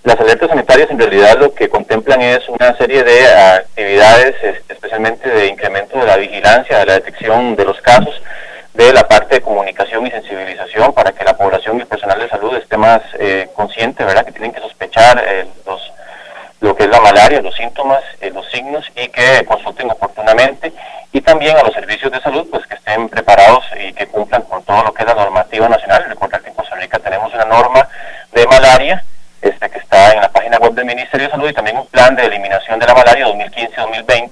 Las alertas sanitarias en realidad lo que contemplan es una serie de actividades, especialmente de incremento de la vigilancia, de la detección de los casos, de la parte de comunicación y sensibilización para que la población y el personal de salud esté más consciente, ¿verdad? Que tienen que sospechar lo que es la malaria, los síntomas, los signos, y que consulten oportunamente, y también a los servicios de salud pues que estén preparados y que cumplan con todo lo que es la normativa nacional. Recordar que en Costa Rica tenemos una norma de malaria que está en la página web del Ministerio de Salud, y también un plan de eliminación de la malaria 2015-2020